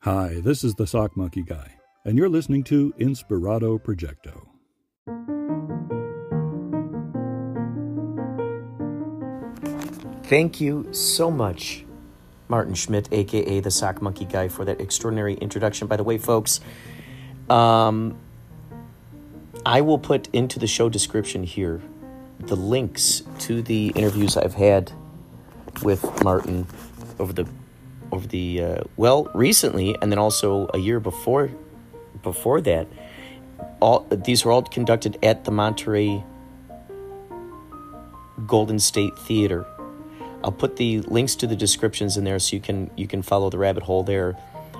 Hi, this is the Sock Monkey Guy, and you're listening to Inspirato Projecto. Thank you so much, Martin Schmidt, a.k.a. the Sock Monkey Guy, for that extraordinary introduction. By the way, folks, I will put into the show description here the links to the interviews I've had with Martin recently, and then also a year before that. These were all conducted at the Monterey Golden State Theater. I'll put the links to the descriptions in there so you can follow the rabbit hole there.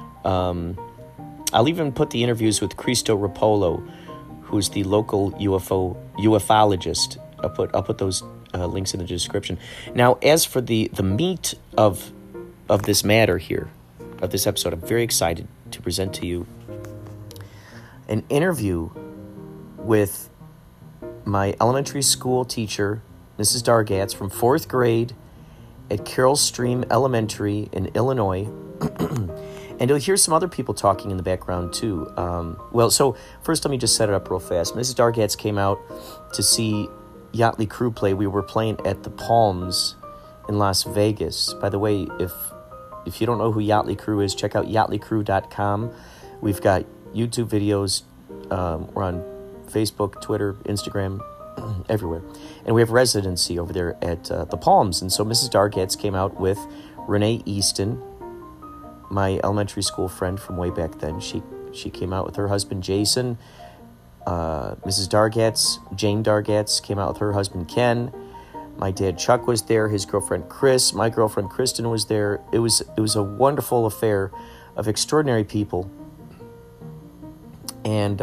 I'll even put the interviews with Cristo Rapolo, who's the local ufologist. I'll put those links in the description. Now, as for the meat of this matter here, of this episode, I'm very excited to present to you an interview with my elementary school teacher, Mrs. Dargatz, from 4th grade at Carroll Stream Elementary in Illinois. And you'll hear some other people talking in the background, too. So first let me just set it up real fast. Mrs. Dargatz came out to see Yachtly Crew play. We were playing at the Palms in Las Vegas. By the way, if you don't know who Yachtly Crew is, check out yachtlycrew.com. We've got YouTube videos. We're on Facebook, Twitter, Instagram, everywhere. And we have residency over there at the Palms. And so Mrs. Dargatz came out with Renee Easton, my elementary school friend from way back then. She came out with her husband, Jason. Mrs. Dargatz, Jane Dargatz, came out with her husband, Ken. My dad, Chuck, was there. His girlfriend, Chris. My girlfriend, Kristen, was there. It was a wonderful affair of extraordinary people. And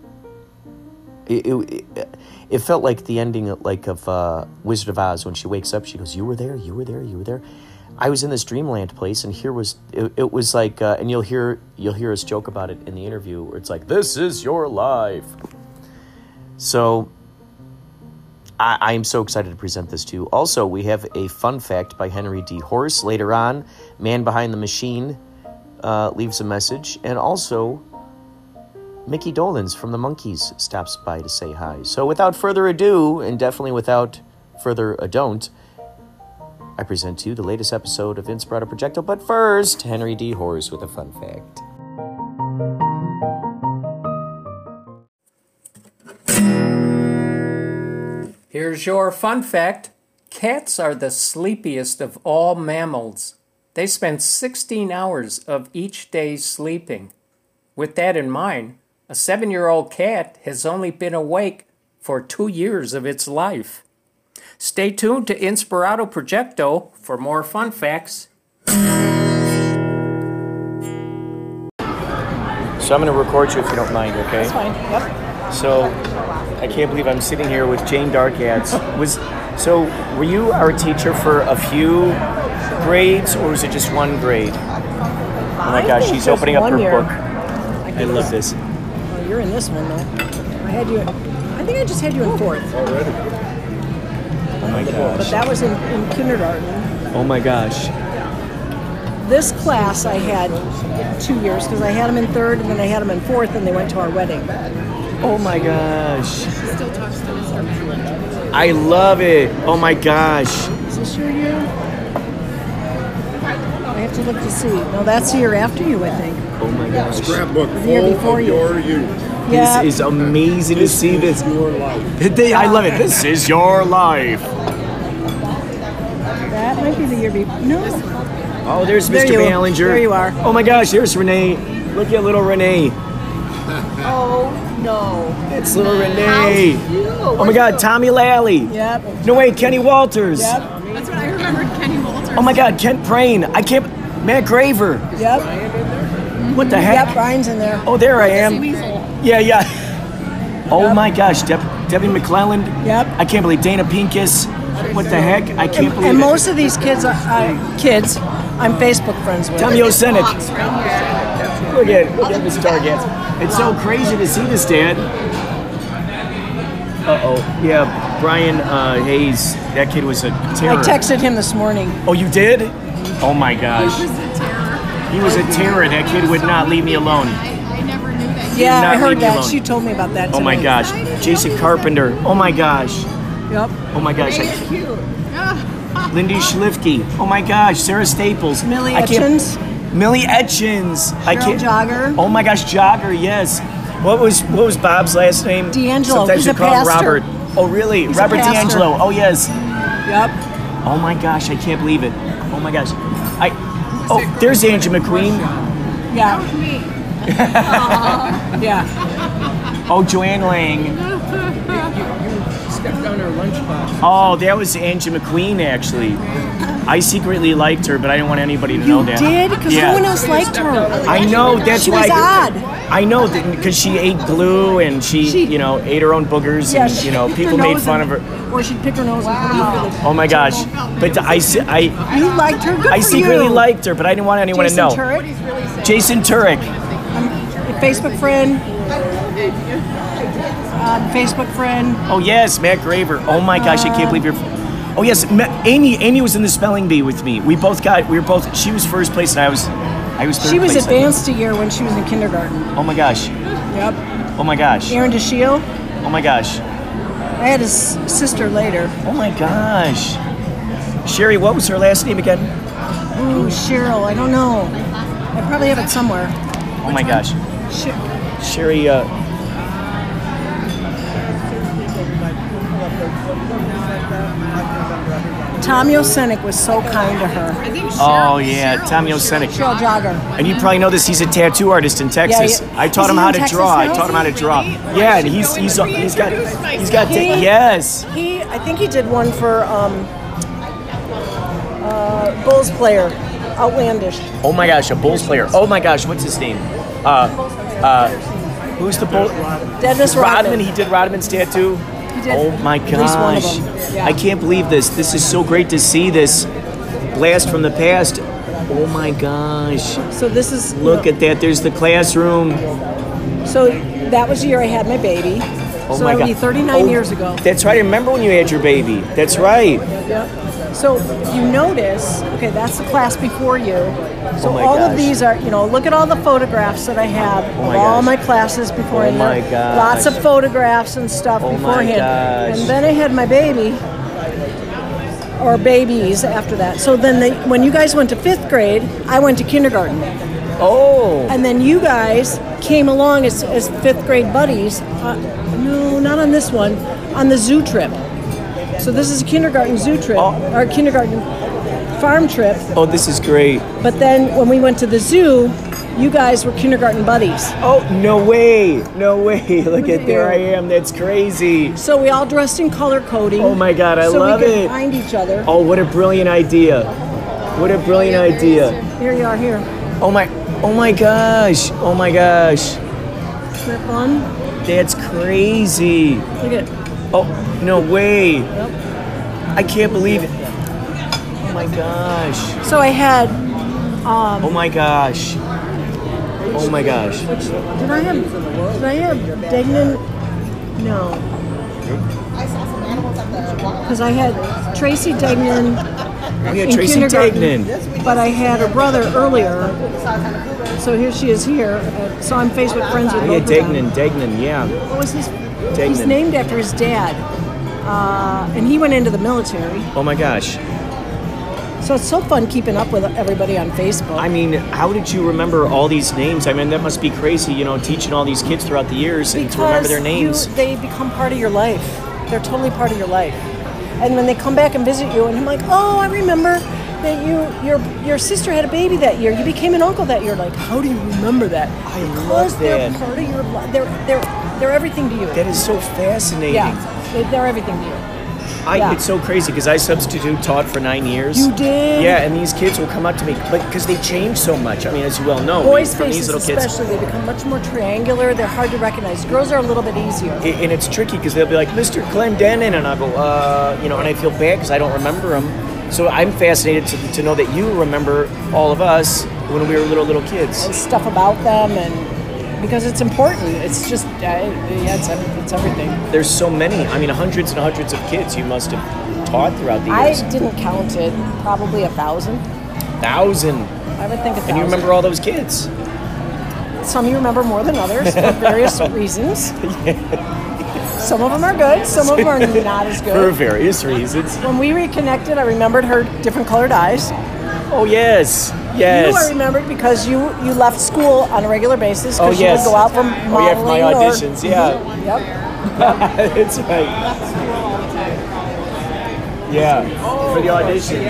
it felt like the ending of Wizard of Oz when she wakes up. She goes, "You were there, you were there, you were there." I was in this dreamland place, and here was it was like, and you'll hear us joke about it in the interview, where it's like, "This is your life." So I'm so excited to present this to you. Also, we have a fun fact by Henry D. Horse. Later on, Man Behind the Machine leaves a message, and also Mickey Dolenz from the Monkees stops by to say hi. So without further ado, and definitely without further ado, I present to you the latest episode of Inspirato Projecto. But first, Henry D. Horse with a fun fact. Here's your fun fact. Cats are the sleepiest of all mammals. They spend 16 hours of each day sleeping. With that in mind, a 7-year-old cat has only been awake for 2 years of its life. Stay tuned to Inspirato Projecto for more fun facts. So I'm going to record you if you don't mind, okay? That's fine, yep. So I can't believe I'm sitting here with Jane Dargatz. So were you our teacher for a few grades, or was it just one grade? Oh my gosh, she's opening up her book. I love this. Oh, you're in this one, though. I think I just had you in 4th. Already? Oh my gosh. But that was in kindergarten. Oh my gosh. This class I had 2 years, because I had them in 3rd, and then I had them in 4th, and they went to our wedding. Oh my gosh. She still talks to Mr. Madeline. I love it. Oh my gosh. Is this your year? I have to look to see. No, that's the year after you, I think. Oh my gosh. Scrapbook The year before full of you. your youth. Yeah. This is amazing to see this. Your life. I love it. This is your life. That might be the year before. No. Oh, there's There Mr. you- Ballinger. there you are. Oh my gosh, there's Renee. Look at little Renee. Oh, no. It's little Renee. How cute. Oh my God, Tommy Lally. Yep. No way, Kenny Walters. Yep. That's what I remembered, Kenny Walters. Oh my God, Kent Prain. Matt Graver. Yep. What the heck? Yep, Brian's in there. Oh, there I am. Weasel. Yeah. Oh my gosh, Debbie McClelland. Yep. I can't believe Dana Pincus. What the heck? I can't believe And it. most of these kids are kids I'm Facebook friends with. Tommy Osenich. Look at Miss Dargatz. It's so crazy to see this, Dad. Yeah, Brian Hayes. That kid was a terror. I texted him this morning. Oh, you did? Oh my gosh. He was a terror. He was a terror. That kid would not leave me alone. I never knew that. Yeah, not I heard leave me that. alone. She told me about that. Oh my today. gosh. Jason Carpenter. Oh my gosh. Yep. Oh my gosh. Lindy Schlifke. Oh my gosh. Sarah Staples. Millie I can't- Etchins. Millie Etchins. Cheryl Jogger. Oh my gosh, Jogger. Yes. What was Bob's last name? D'Angelo. Sometimes He's you a call him pastor. Robert. Oh really? He's a Robert pastor. D'Angelo. Oh yes. Yep. Oh my gosh, I can't believe it. Oh my gosh. Oh, there's Angie McQueen. Yeah. Me. Yeah. Oh, Joanne Lang. Stepped on her lunchbox. Oh, that was Angie McQueen, actually. I secretly liked her, but I didn't want anybody to know You that. did? Because Yeah. no one else liked her. I know, that's She why. was odd. I know, because she ate glue and she, ate her own boogers Yeah, and, she'd people pick her made nose fun and- of her. Or she'd pick her nose and put it over the- Oh my gosh. But You liked her? Good I for secretly you. liked her, but I didn't want anyone Jason to know. Turek, Jason Turek. Facebook friend. Facebook friend. Oh yes, Matt Graver. Oh my gosh, I can't believe you're. Oh yes, Amy was in the spelling bee with me. We were both. She was first place and I was third She was place, I think. advanced a year when she was in kindergarten. Oh my gosh. Yep. Oh my gosh. Aaron DeShiel. Oh my gosh. I had his sister later. Oh my gosh. Sherry, what was her last name again? Ooh, Cheryl. I don't know. I probably have it somewhere. Oh my gosh. Sh- Sherry, Tom Yosenik was so kind to her. I think oh yeah, Tommy Osenik. Cheryl Jogger. And you probably know this, he's a tattoo artist in Texas. Yeah. I taught Is him he how in to Texas draw. I now? taught him how to draw. Yeah, and he's got yes. I think he did one for Bulls player, Outlandish. Oh my gosh, a Bulls player. Oh my gosh, what's his name? Who's the Bull? Dennis Rodman. He did Rodman's tattoo. He did Oh my at least one of gosh. them. Yeah. I can't believe this. This is so great to see this blast from the past. Oh my gosh. So this is Look at that. There's the classroom. So that was the year I had my baby. Oh so my that would god. be 39 years ago. That's right. I remember when you had your baby. That's right. Yep. So you notice, okay, that's the class before you. So Oh my all gosh. of these are, look at all the photographs that I have Oh of my all gosh. my classes before. Oh and my there- gosh. Lots of photographs and stuff Oh my beforehand. gosh. And then I had my baby, or babies after that. So then when you guys went to 5th grade, I went to kindergarten. Oh. And then you guys came along as 5th grade buddies. No, not on this one. On the zoo trip. So this is a kindergarten zoo trip, or kindergarten farm trip. Oh, this is great. But then when we went to the zoo, you guys were kindergarten buddies. Oh, no way. No way. Look at at there you. I am. That's crazy. So we all dressed in color coding. Oh my God, I so love we could it. find each other. Oh, what a brilliant idea. What a brilliant idea. Here you are, here. Oh my gosh. Oh my gosh. Isn't that fun? That's crazy. Look at it. Oh, no way. Yep. I can't believe it. Oh my gosh. So I had, Oh my gosh. Oh my gosh. did I have Degnan? No. Because I had Tracy Degnan We had in Tracy kindergarten, Degnan. but I had her brother earlier. So here she is here. So I'm Facebook friends with Oh both yeah, of them. Degnan, yeah. What was his? Degnan. He's named after his dad, and he went into the military. Oh my gosh. So it's so fun keeping up with everybody on Facebook. I mean, how did you remember all these names? I mean, that must be crazy, teaching all these kids throughout the years and to remember their names. They become part of your life. They're totally part of your life. And when they come back and visit you, and I'm like, oh, I remember that your sister had a baby that year. You became an uncle that year. Like, how do you remember that? I Because love they're that. part of your life. They're everything to you. That is so fascinating. Yeah, they're everything to you. Yeah. It's so crazy because I substitute taught for 9 years. You did? Yeah, and these kids will come up to me, but because they change so much. I mean, as you well know, Boys' from these faces little kids. especially, they become much more triangular. They're hard to recognize. Girls are a little bit easier. And it's tricky because they'll be like, Mr. Clendenin, and I'll go, and I feel bad because I don't remember them. So I'm fascinated to know that you remember all of us when we were little kids. And stuff about them, and because it's important. It's just, it's everything. There's so many. I mean, hundreds and hundreds of kids you must have taught throughout the I years. didn't count it. Probably 1,000. 1,000. I would think 1,000. And you remember all those kids. Some you remember more than others for various reasons. Some of them are good, some of them are not as For good. various reasons. When we reconnected, I remembered her different colored eyes. Oh, yes. Yes. You I remembered because you left school on a regular basis Oh, because yes. you would go out for Oh, modeling. yeah, for my auditions, yeah. Yep. That's right. Yeah, for the auditions.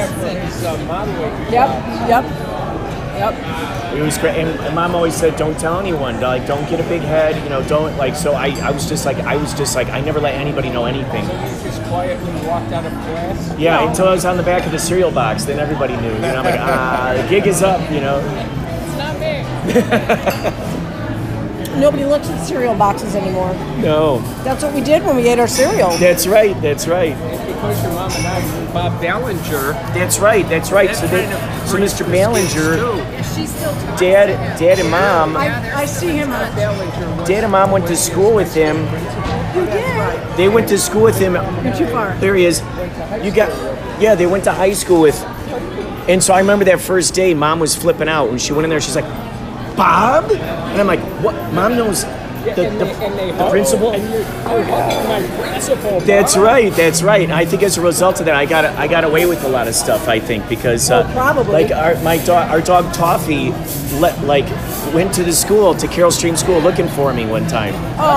Yep. It was great. And Mom always said, don't tell anyone. Like, don't get a big head. Don't, like, so I was just like, I never let anybody know anything. Just quietly walked out of class. Yeah, until I was on the back of the cereal box. Then everybody knew. I'm like, the gig is up, It's not me. Nobody looks at cereal boxes anymore. No. That's what we did when we ate our cereal. That's right. That's right. Because your mom and I knew Bob Ballinger. That's right. That's right. So, so Mr. Ballinger, Dad and Mom, I see him on Dad and Mom went to school with him. You did? They went to school with him. You're too far. There he is. They went to high school with. And so I remember that first day, Mom was flipping out when she went in there. She's like, Bob? And I'm like, what? Mom knows the principal? And you're hugging my principal. That's right. That's right. And I think as a result of that, I got away with a lot of stuff. I think because probably. like our dog Toffee, went to the school to Carroll Stream School looking for me one time.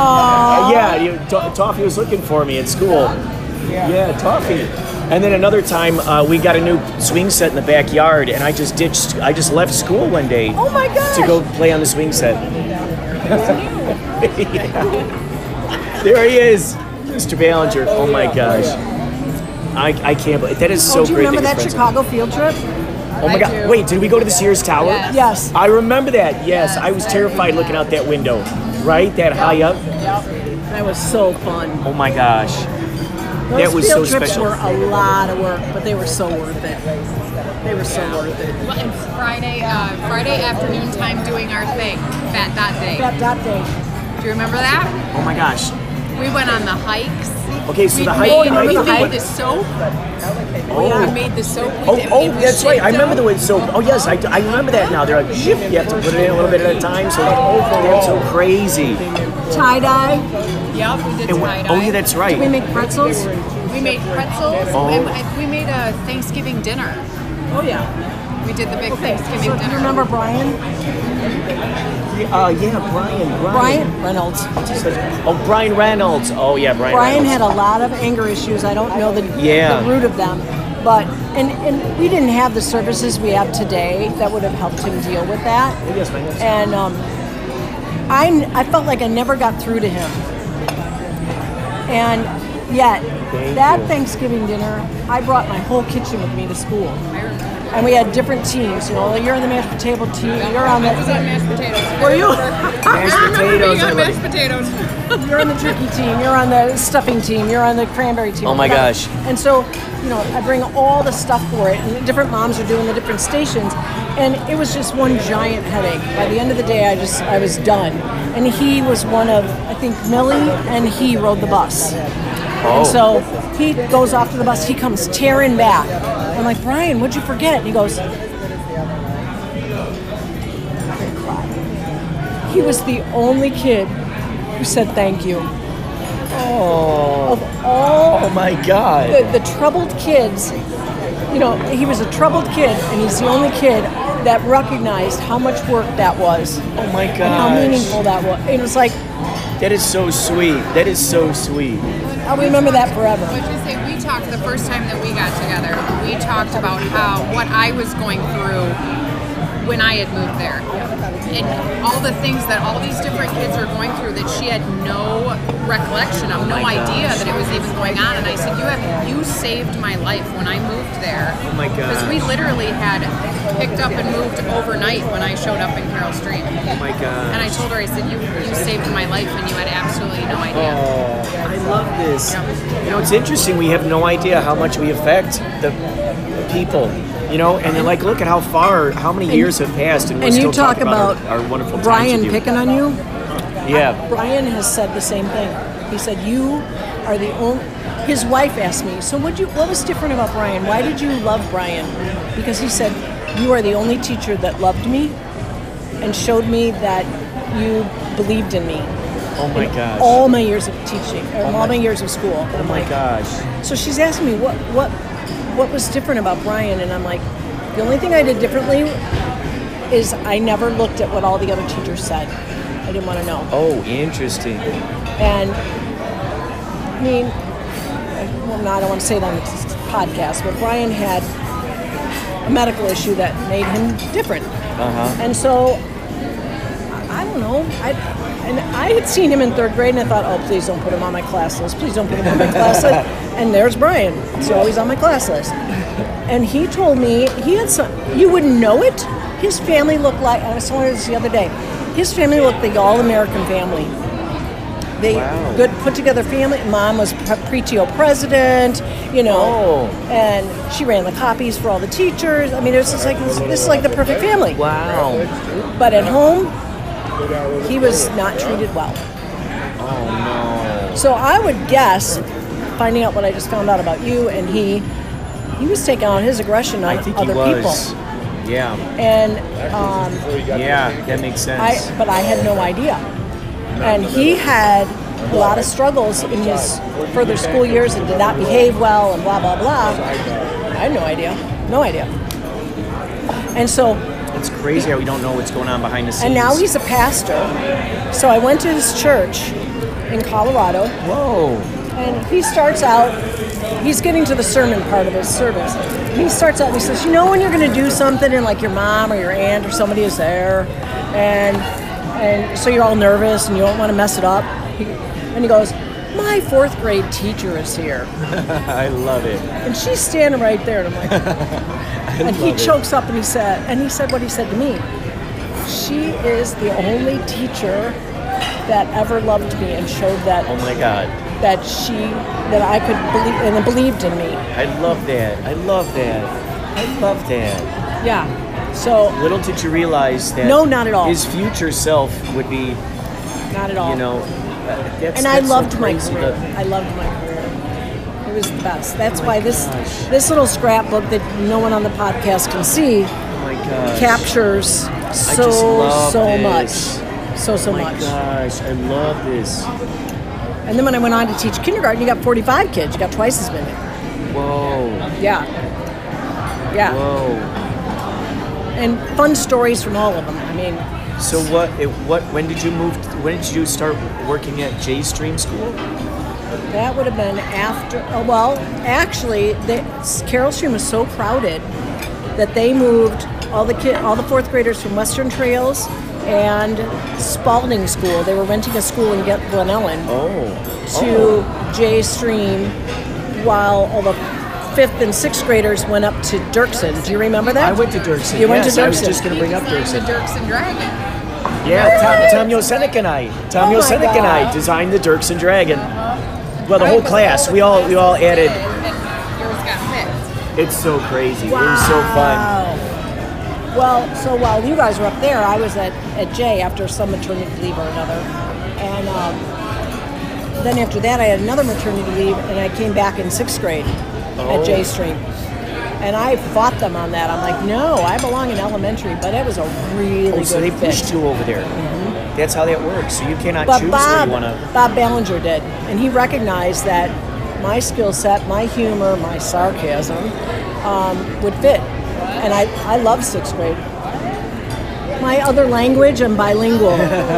Toffee was looking for me at school. Yeah, Toffee. And then another time, we got a new swing set in the backyard, and I just left school one day. Oh my gosh. To go play on the swing set. There he is, Mr. Ballinger. Oh my gosh. I can't believe that is so Do you great. remember that you're friends Chicago field trip? with- Oh my God. Wait, did we go to the Sears Tower? Yes. Yes. I remember that. Yes, I was terrified looking out that window. Right? That high up. That was so fun. Oh my gosh. Those That was field so trips special. were a lot of work, but they were so worth it. They were so worth it. Well, and Friday afternoon time doing our thing, Fat Dot Day. That day. Do you remember that? Oh my gosh. We went on the hikes. Okay, so We the made, hike. we the made hike- the soap. Oh. We made the soap. That's right. I remember the way soap. Oh yes, I remember that now. They're like, you have to put it in a little bit at a time. So that's so crazy. Tie-dye. Yep, we did And tie-dye. oh yeah, that's right. We make pretzels. We made pretzels. Oh. And we made a Thanksgiving dinner. Oh, yeah. We did the big Okay, Thanksgiving so do dinner. you remember Brian? Brian Reynolds. Oh, Brian Reynolds. Oh yeah, Brian. Brian Reynolds. had a lot of anger issues. I don't know the Yeah. root of them. But, and we didn't have the services we have today that would have helped him deal with that. Yes, ma'am. And I felt like I never got through to him. And yet, that Thanksgiving dinner, I brought my whole kitchen with me to school. And we had different teams. You know, you're on the mashed potato team. You're on the. I was on mashed potatoes. Were you? Mashed I remember potatoes. being on mashed potatoes. You're on the turkey team. You're on the stuffing team. You're on the cranberry team. Oh my gosh. And so, I bring all the stuff for it, and different moms are doing the different stations, and it was just one giant headache. By the end of the day, I was done. And he was one of, I think, Millie, and he rode the bus. And so he goes off to the bus. He comes tearing back. I'm like, Brian, what'd you forget? And he goes, he was the only kid who said thank you. Oh. Of all Oh my God. the troubled kids, he was a troubled kid, and he's the only kid that recognized how much work that was Oh my and how gosh. meaningful that was. It was like, That is so sweet. That is so sweet. I'll remember that forever. Let's just say we talked the first time that we got together. We talked about what I was going through when I had moved there, and all the things that all these different kids are going through that she had no recollection of, no idea that it was even going on. And I said, you saved my life when I moved there. Oh my God. Because we literally had picked up and moved overnight when I showed up in Carroll Stream. Oh my God. And I told her, I said, you saved my life, and you had absolutely no idea. Oh, I love this. It's interesting. We have no idea how much we affect the people. And then look at how many years have passed, and we're And still you talk talking about about our wonderful times Brian with you. picking on you. Yeah. Brian has said the same thing. He said, you are the only. His wife asked me, so what was different about Brian? Why did you love Brian? Because he said, you are the only teacher that loved me and showed me that you believed in me. Oh my gosh. All my years of teaching, or all my years of school. Oh my gosh. So she's asking me what was different about Brian, and I'm like, the only thing I did differently is I never looked at what all the other teachers said. I didn't want to know. Oh, interesting. And I mean, well, no, I don't want to say that on the podcast, but Brian had a medical issue that made him different. And so, I don't know. I had seen him in third grade, and I thought, oh, please don't put him on my class list. Please don't put him on my class list. And there's Brian. He's always on my class list. And he told me he had some. You wouldn't know it. His family looked like. I was telling her this the other day. His family looked like all-American family. They good put together family. Mom was pre-TO president, you know, and she ran the copies for all the teachers. I mean, it was just like this is like the perfect family. Wow. But at home, he was not treated well. Oh no. So I would guess, finding out what I just found out about you, and he was taking out his aggression on other people. Yeah. And yeah, that makes sense. But I had no idea. And he had a lot of struggles in his further school years and did not behave well and blah, blah, blah. I had no idea. No idea. And so... It's crazy how we don't know what's going on behind the scenes. And now he's a pastor. So I went to his church in Colorado. Whoa. And he starts out, he's getting to the sermon part of his service. He starts out and he says, you know when you're going to do something and like your mom or your aunt or somebody is there and so you're all nervous and you don't want to mess it up. And he goes, my fourth grade teacher is here. I love it. And she's standing right there. And I'm like, and he chokes up and he said what he said to me. She is the only teacher that ever loved me and showed that. Oh my God. That I could believe and believed in me. I love that. Yeah. So little did you realize that. No, not at all. His future self would be. Not at all. You know, and I loved my career. I loved my career. It was the best. That's why this little scrapbook that no one on the podcast can see captures so much. So much. Oh my much. gosh, I love this. And then when I went on to teach kindergarten, you got 45 kids. You got twice as many. Whoa. Yeah. Yeah. Whoa. And fun stories from all of them. I mean. So when did you move? When did you start working at J Stream School? That would have been after. Well, actually, Carroll Stream was so crowded that they moved all the fourth graders from Western Trails and Spalding School. They were renting a school in Glen Ellen to J Stream, while all the fifth and sixth graders went up to Dirksen. Do you remember that? I went to Dirksen. You went to Dirksen. I was just going to bring up Dirksen. The Dirksen Dragon. Yeah, Tom Yosenik and I. Tom Yosenik and I designed the Dirksen Dragon. Well, the whole class. We all added. And yours got picked. It's so crazy. Wow. It was so fun. Well, so while you guys were up there, I was at J after some maternity leave or another. And then after that, I had another maternity leave, and I came back in sixth grade at J Stream. And I fought them on that. I'm like, no, I belong in elementary, but it was a really good So they fit. pushed you over there. Mm-hmm. That's how that works. So you cannot choose where you want to. Bob Ballinger did, and he recognized that my skill set, my humor, my sarcasm would fit. And I love sixth grade. My other language, I'm bilingual.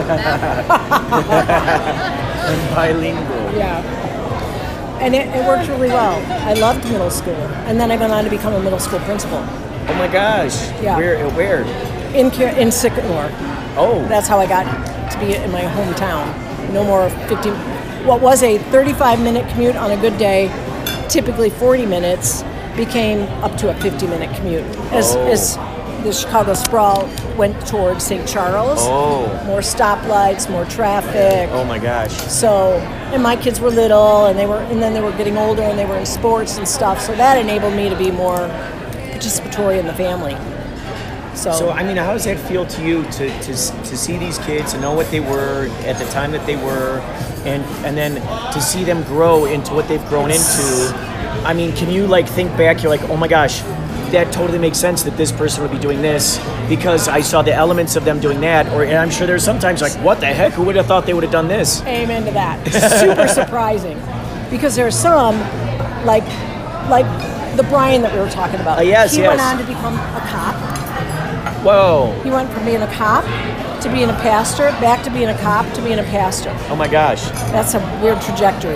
Bilingual. Yeah. And it worked really well. I loved middle school. And then I went on to become a middle school principal. Oh my gosh. Yeah. Where? In Sycamore. Oh. That's how I got to be in my hometown. No more 15. What was a 35-minute commute on a good day, typically 40 minutes, became up to a 50-minute commute. As the Chicago sprawl went towards St. Charles. Oh. More stoplights, more traffic. Oh my gosh. So, and my kids were little, and then they were getting older, and they were in sports and stuff. So that enabled me to be more participatory in the family. So I mean, how does that feel to you to see these kids and know what they were at the time that they were, and then to see them grow into what they've grown into? I mean, can you like think back? You're like, oh my gosh, that totally makes sense that this person would be doing this because I saw the elements of them doing that. And I'm sure there's sometimes like, what the heck? Who would have thought they would have done this? Amen to that. Super surprising. Because there's some, like the Brian that we were talking about. Yes, he yes. went on to become a cop. Whoa. He went from being a cop to being a pastor, back to being a cop to being a pastor. Oh my gosh. That's a weird trajectory.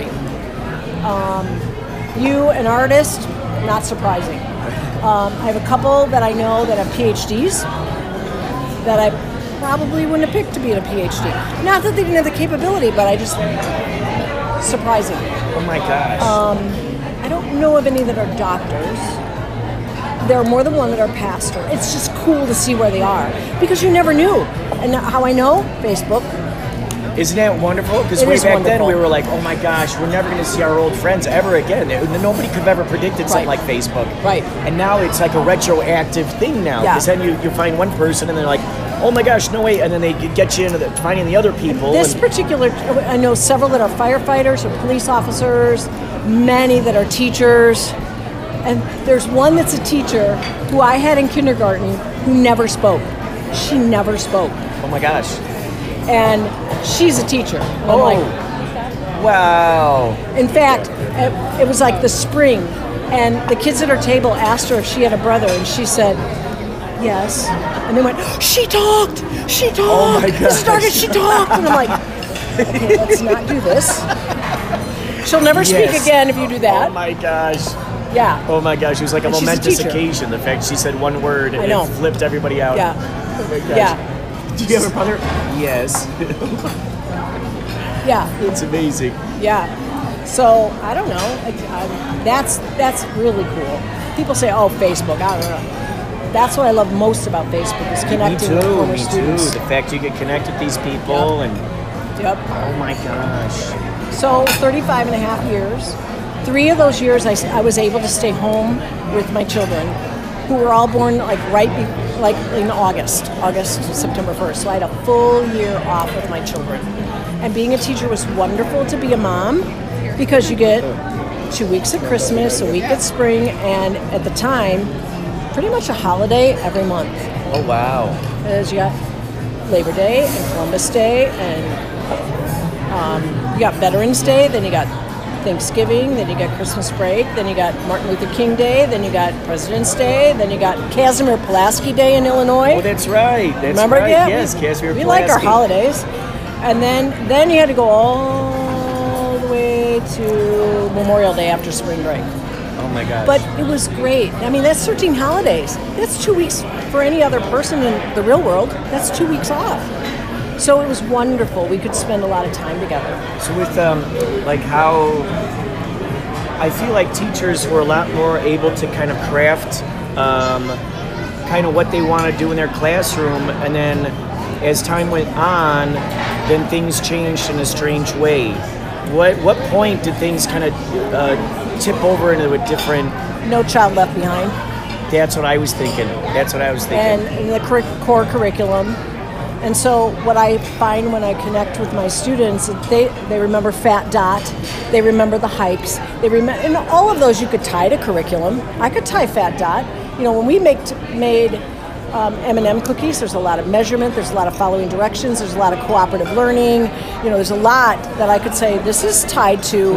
You, an artist, not surprising. I have a couple that I know that have PhDs that I probably wouldn't have picked to be in a PhD. Not that they didn't have the capability, but I just, surprising. Oh my gosh. I don't know of any that are doctors. There are more than one that are pastor. It's just cool to see where they are because you never knew. And how I know? Facebook. Isn't that wonderful? Because way back then we were like, oh my gosh, we're never going to see our old friends ever again. Nobody could have ever predicted something like Facebook. Right. And now it's like a retroactive thing now. Yeah. Because then you find one person and they're like, oh my gosh, no way. And then they get you into finding the other people. This particular, I know several that are firefighters or police officers, many that are teachers. And there's one that's a teacher who I had in kindergarten who never spoke. She never spoke. Oh my gosh. And she's a teacher. And I'm like, wow. in fact, it was like the spring, and the kids at her table asked her if she had a brother, and she said, yes. And they went, she talked! She talked! Oh my gosh. She talked! And I'm like, okay, let's not do this. She'll never speak again if you do that. Oh my gosh. Yeah. Oh my gosh, it was like a And she's a momentous teacher. occasion. The fact she said one word and it flipped everybody out. Yeah. Oh my gosh. Yeah. Do you have a brother? Yes. Yeah. It's amazing. Yeah. So I don't know. That's really cool. People say, "Oh, Facebook." I don't know. That's what I love most about Facebook is connecting with former students. Me too. The fact you get connected with these people and. Yep. Oh my gosh. So 35 and a half years. 3 of those years I was able to stay home with my children, who were all born like in August, September 1st. So I had a full year off with my children. And being a teacher was wonderful to be a mom because you get 2 weeks at Christmas, a week at spring, and at the time, pretty much a holiday every month. Oh wow. Because you got Labor Day and Columbus Day, and you got Veterans Day, then you got Thanksgiving, then you got Christmas break, then you got Martin Luther King Day, then you got President's Day, then you got Casimir Pulaski Day in Illinois. Oh, that's right. Remember? Right. Yeah, yes, Casimir Pulaski. We like our holidays. And then you had to go all the way to Memorial Day after spring break. Oh my gosh. But it was great. I mean, that's 13 holidays. That's 2 weeks for any other person in the real world. That's 2 weeks off. So it was wonderful. We could spend a lot of time together. So with like how I feel like teachers were a lot more able to kind of craft kind of what they want to do in their classroom, and then as time went on, then things changed in a strange way. What point did things kind of tip over into a different? No Child Left Behind. That's what I was thinking. And the core curriculum. And so what I find when I connect with my students, they remember Fat Dot, they remember the hikes, and all of those you could tie to curriculum. I could tie Fat Dot. You know, when we made M&M cookies, there's a lot of measurement, there's a lot of following directions, there's a lot of cooperative learning. You know, there's a lot that I could say this is tied to,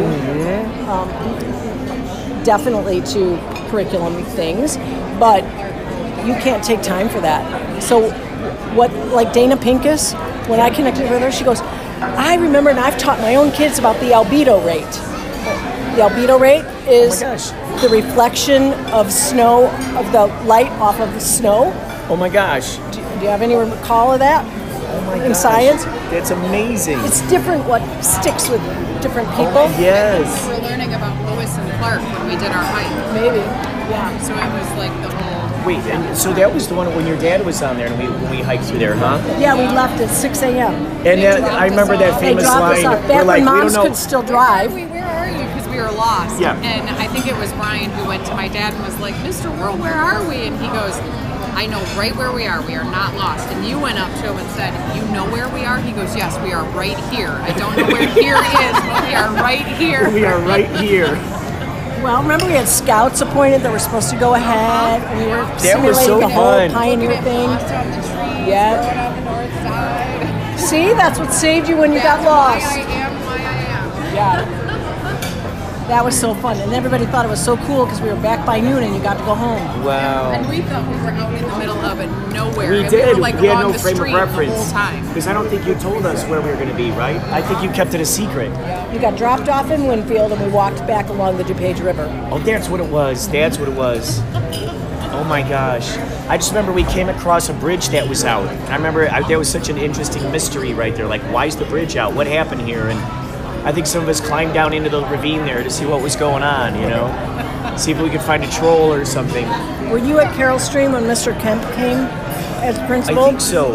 definitely to curriculum things, but you can't take time for that. So like Dana Pincus, when I connected with her, she goes, I remember, and I've taught my own kids about the albedo rate. The albedo rate is the reflection of snow, of the light off of the snow. Oh my gosh. Do you have any recall of that? Oh my gosh. In science? That's amazing. It's different what sticks with different people. Oh, yes. We were learning about Lewis and Clark when we did our hike. Maybe, yeah. So it was like the whole... Wait, and so that was the one when your dad was on there and when we hiked through there, huh? Yeah, we left at 6 a.m. And I remember that famous line. They dropped us off. Back when moms could still drive. Where are you? Because we were lost. Yeah. And I think it was Brian who went to my dad and was like, Mr. World, where are we? And he goes, I know right where we are. We are not lost. And you went up to him and said, you know where we are? He goes, yes, we are right here. I don't know where here is, but we are right here. We are right here. Well, remember we had scouts appointed that were supposed to go ahead, and we were was simulating so the fun. whole Pioneer thing. Lost on the tree, Yeah. throw it on the north side. See, that's what saved you when you got lost. Why I am. Yeah. That was so fun, and everybody thought it was so cool because we were back by noon and you got to go home. Wow. And we thought we were out in the middle of it, nowhere. We and did. We were like we had along no the frame of street reference. the whole time. Because I don't think you told us where we were going to be, right? I think you kept it a secret. You got dropped off in Winfield, and we walked back along the DuPage River. Oh, that's what it was. That's what it was. Oh my gosh. I just remember we came across a bridge that was out. I remember there was such an interesting mystery right there. Like, why is the bridge out? What happened here? And I think some of us climbed down into the ravine there to see what was going on, you know? See if we could find a troll or something. Were you at Carroll Stream when Mr. Kemp came as principal? I think so.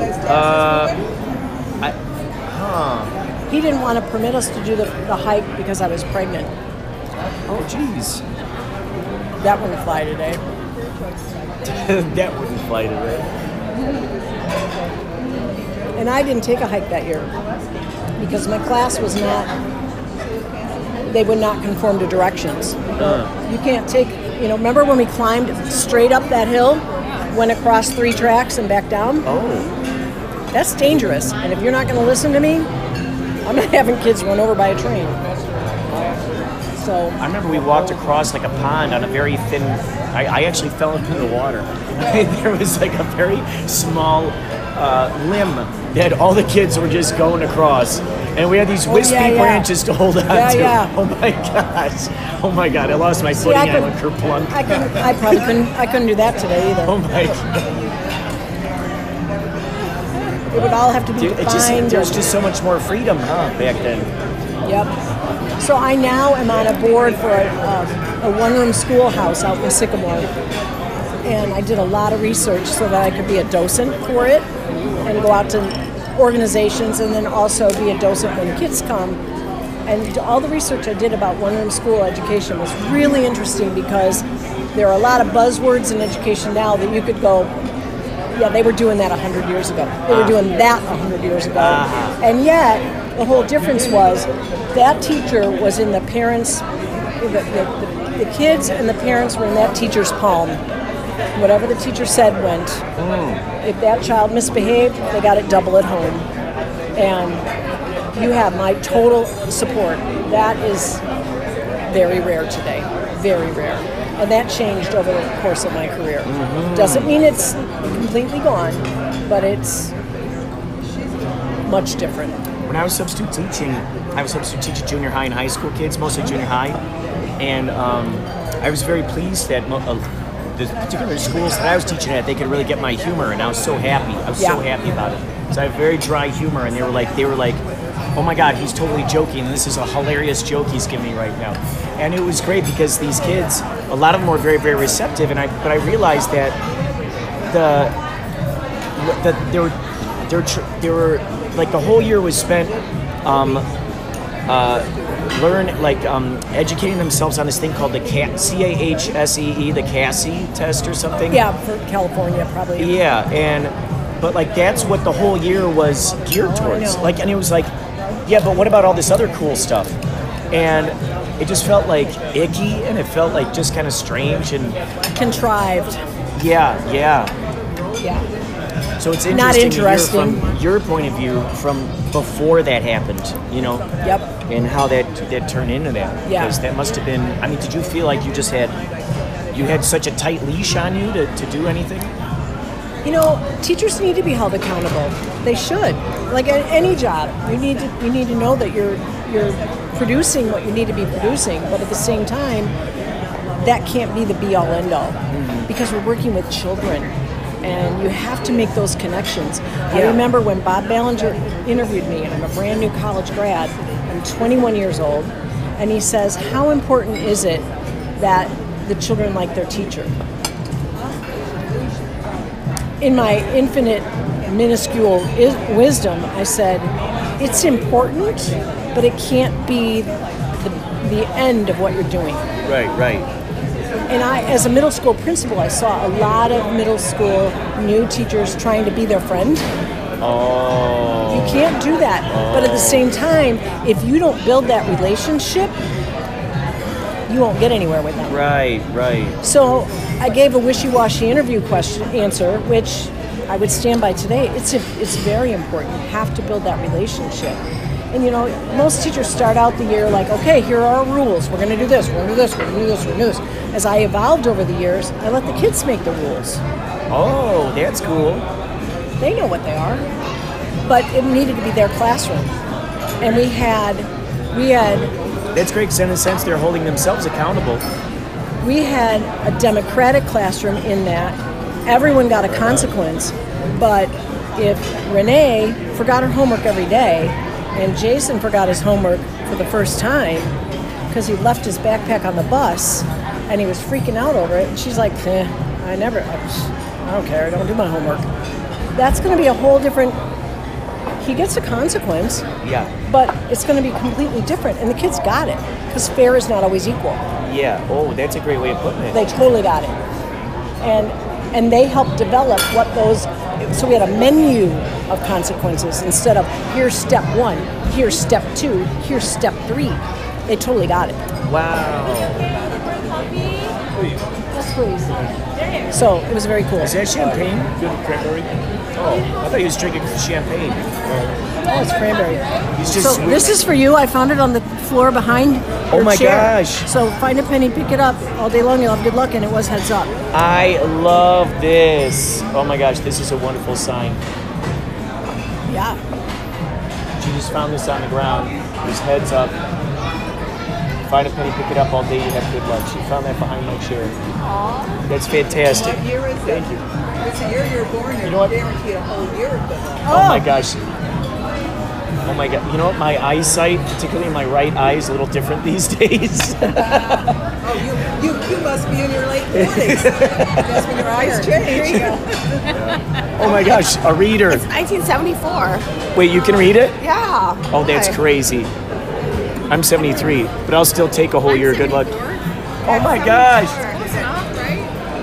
He didn't want to permit us to do the hike because I was pregnant. Oh, jeez. That wouldn't fly today. That wouldn't fly today. And I didn't take a hike that year because my class was not, they would not conform to directions. You can't take, remember when we climbed straight up that hill, went across 3 tracks and back down? Oh. That's dangerous. And if you're not going to listen to me, I'm not having kids run over by a train. So I remember we walked across like a pond on a very thin. I actually fell into the water. There was like a very small limb that all the kids were just going across, and we had these wispy branches to hold on to. Yeah. Oh my gosh! Oh my God! I lost my footing. I went kerplunk. I probably couldn't. I couldn't do that today either. Oh my God! It would all have to be defined. There was just so much more freedom, back then. Yep. So I now am on a board for a one-room schoolhouse out in Sycamore, and I did a lot of research so that I could be a docent for it and go out to organizations and then also be a docent when kids come. And all the research I did about one-room school education was really interesting because there are a lot of buzzwords in education now that you could go, yeah, they were doing that 100 years ago. They were doing that 100 years ago. And yet, the whole difference was that teacher was in the parents, the kids and the parents were in that teacher's palm. Whatever the teacher said went. If that child misbehaved, they got it double at home. And you have my total support. That is very rare today. Very rare. And that changed over the course of my career. Doesn't mean it's completely gone, but it's much different. When I was substitute teaching, junior high and high school kids, mostly junior high, and I was very pleased that the particular schools that I was teaching at, they could really get my humor, and I was so happy. I was so happy about it. So I have very dry humor, and they were like, oh my God, he's totally joking. This is a hilarious joke he's giving me right now. And it was great because these kids, a lot of them were very, very receptive, but I realized that they were like the whole year was spent educating themselves on this thing called the CAHSEE, the CASE test or something. Yeah, for California probably. Yeah, but like that's what the whole year was geared towards. Like, and it was like, yeah, but what about all this other cool stuff? And it just felt like icky, and it felt like just kind of strange and contrived. Yeah. So it's interesting, Not interesting. To hear from your point of view from before that happened, Yep. And how that turned into that. Yeah. Because that must have been, I mean, did you feel like you had such a tight leash on you to do anything? Teachers need to be held accountable. They should. Like at any job, you need to know that you're producing what you need to be producing, but at the same time, that can't be the be-all, end-all, because we're working with children. And you have to make those connections. Yeah. I remember when Bob Ballinger interviewed me, and I'm a brand new college grad, I'm 21 years old, and he says, how important is it that the children like their teacher? In my infinite, minuscule wisdom, I said, it's important, but it can't be the end of what you're doing. Right. And as a middle school principal, I saw a lot of middle school new teachers trying to be their friend. Oh. You can't do that. But at the same time, if you don't build that relationship, you won't get anywhere with them. Right. So I gave a wishy-washy interview answer, which I would stand by today. It's very important. You have to build that relationship. And you know, most teachers start out the year like, okay, here are our rules. We're going to do this. We're going to do this. We're going to do this. We're going to do this. As I evolved over the years, I let the kids make the rules. Oh, that's cool. They know what they are, but it needed to be their classroom. And we had. That's great, because in a sense, they're holding themselves accountable. We had a democratic classroom in that everyone got a consequence, but if Renee forgot her homework every day and Jason forgot his homework for the first time because he left his backpack on the bus and he was freaking out over it, and she's like, I don't care, I don't do my homework. That's going to be a whole different, he gets a consequence, Yeah. but it's going to be completely different, and the kids got it, because fair is not always equal. Yeah. Oh, that's a great way of putting it. They totally got it. And they helped develop what those, so we had a menu of consequences instead of here's step 1, here's step 2, here's step 3. They totally got it. Wow. That's crazy. So it was very cool. Is that champagne? Good cranberry. Oh, I thought he was drinking champagne. Oh, it's cranberry. He's just So sweet. this is for you. I found it on the floor behind your my chair. gosh. So find a penny, pick it up all day long. You'll have good luck, and it was heads up. I love this. Oh my gosh, this is a wonderful sign. Yeah. She just found this on the ground. His heads up. Find a penny, pick it up all day, you have good luck. She found that behind my chair. That's fantastic. What year is it? Thank you. It's the year you were born. You're know what? guaranteed a whole year of good luck. Oh my gosh. Oh my god. You know what? My eyesight, particularly my right eye, is a little different these days. Oh, you must be in your late 40s. That's when your eyes change. Oh my gosh, a reader. 1974. Wait, you can read it? Yeah. Oh, that's Why? crazy. I'm 73, but I'll still take a whole year of good luck. 74? Oh my gosh. Close enough, right?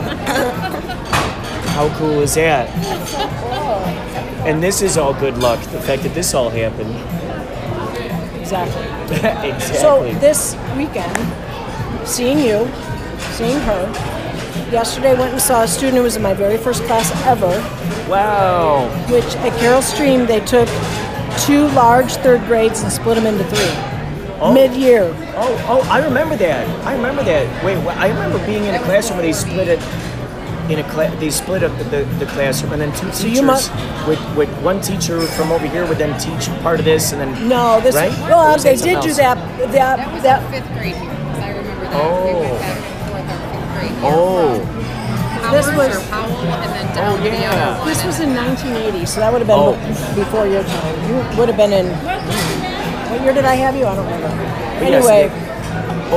How cool is that? And this is all good luck, the fact that this all happened. Exactly. Exactly. So this weekend, seeing you, seeing her, yesterday went and saw a student who was in my very first class ever, Wow. which at Carroll Stream they took 2 large third grades and split them into 3. Oh. Mid-year. Oh, I remember that. Wait, I remember being in a classroom where they split it in a class. They split up the classroom, and then 2 teachers. you must- with one teacher from over here would then teach part of this, and then. No, this. Right? Well, Or was they that did something do else? that. That was That. in 5th grade here, because I remember that. Oh. We would have 4th or 5th grade here. Oh. Powers This was- or Powell, and then down to the yeah. other one. This was in 1980, so that would have been Oh. before your time. You would have been in. What year did I have you? I don't remember. But yes, Anyway, Oh,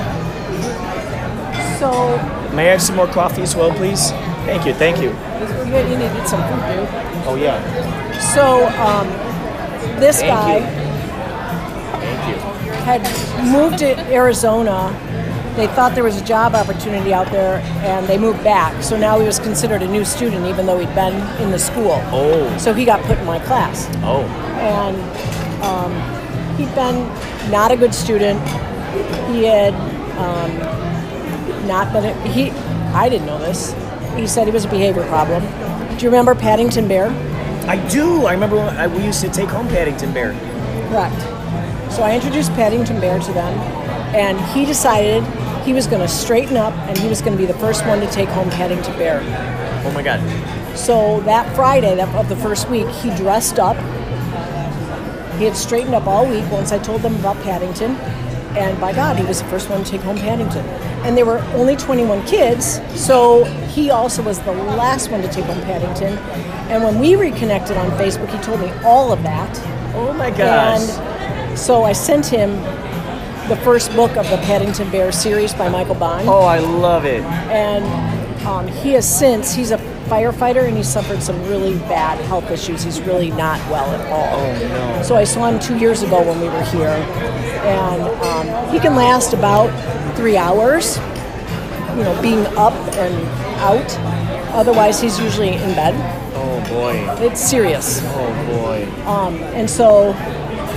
so may I have some more coffee as well, please? Thank you. you need to eat some food, dude. Oh yeah. So this Thank guy you. Thank you. had moved to Arizona. They thought there was a job opportunity out there, and they moved back. So now he was considered a new student, even though he'd been in the school. Oh. So he got put in my class. Oh. And he'd been not a good student. He had not been. I didn't know this. He said he was a behavior problem. Do you remember Paddington Bear? I do. I remember when we used to take home Paddington Bear. Correct. So I introduced Paddington Bear to them, and he decided he was going to straighten up, and he was going to be the first one to take home Paddington Bear. Oh my God. So that Friday of the first week, he dressed up. He had straightened up all week once I told them about Paddington. And by God, he was the first one to take home Paddington. And there were only 21 kids, so he also was the last one to take home Paddington. And when we reconnected on Facebook, he told me all of that. Oh my gosh. And so I sent him the first book of the Paddington Bear series by Michael Bond. Oh, I love it. And he's a firefighter, and he suffered some really bad health issues. He's really not well at all. Oh no. So I saw him 2 years ago when we were here, and he can last about 3 hours, being up and out. Otherwise, he's usually in bed. Oh boy. It's serious. Oh boy. And so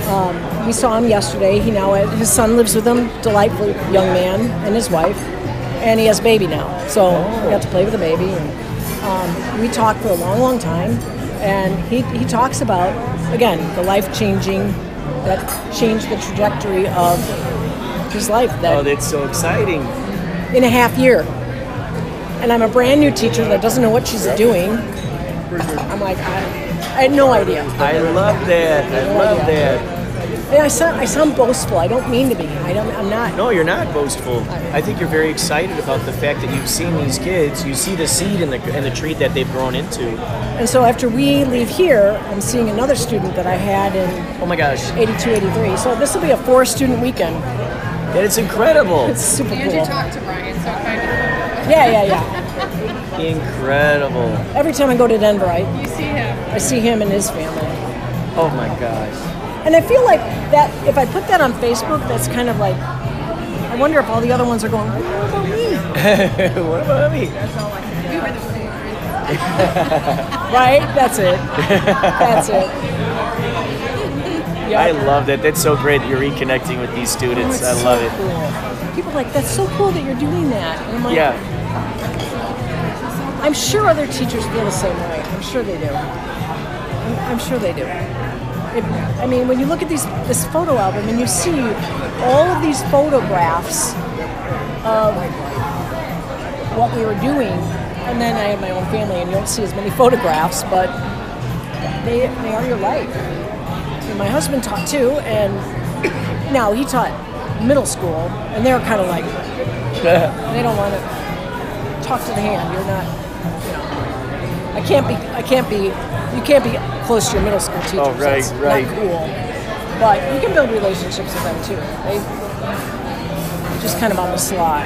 We saw him yesterday. His son lives with him, delightful young man, and his wife, and he has a baby now. So we got to play with the baby. And, we talked for a long, long time, and he talks about, again, the life-changing, that changed the trajectory of his life. That's so exciting. In a half year. And I'm a brand new teacher that doesn't know what she's doing. I'm like, I had no idea. I love that. I love that. And I sound boastful. I don't mean to be. I'm not. No, you're not boastful. I think you're very excited about the fact that you've seen these kids. You see the seed in the tree that they've grown into. And so after we leave here, I'm seeing another student that I had in oh my gosh, 82, 83. So this will be a 4-student weekend. It's incredible. It's super cool. And you talked to Brian, so kind of. Yeah. Incredible. Every time I go to Denver, You see him. I see him and his family. Oh my gosh. And I feel like that if I put that on Facebook, that's kind of like, I wonder if all the other ones are going, what about me? What about me? We were the favorites. Right? That's it. That's it. Yep. I love that. That's so great. You're reconnecting with these students. I love it. Cool. People are like, that's so cool that you're doing that. And I'm like, Yeah. I'm sure other teachers feel the same way. I'm sure they do. I'm sure they do. When you look at this photo album and you see all of these photographs of what we were doing, and then I had my own family, and you don't see as many photographs, but they are your life. And my husband taught too, and now he taught middle school, and they're kind of like, they don't want to talk to the hand. You're not, you can't be close to your middle school teachers. Oh, right, That's right. not cool. But you can build relationships with them too. They just kind of on the sly.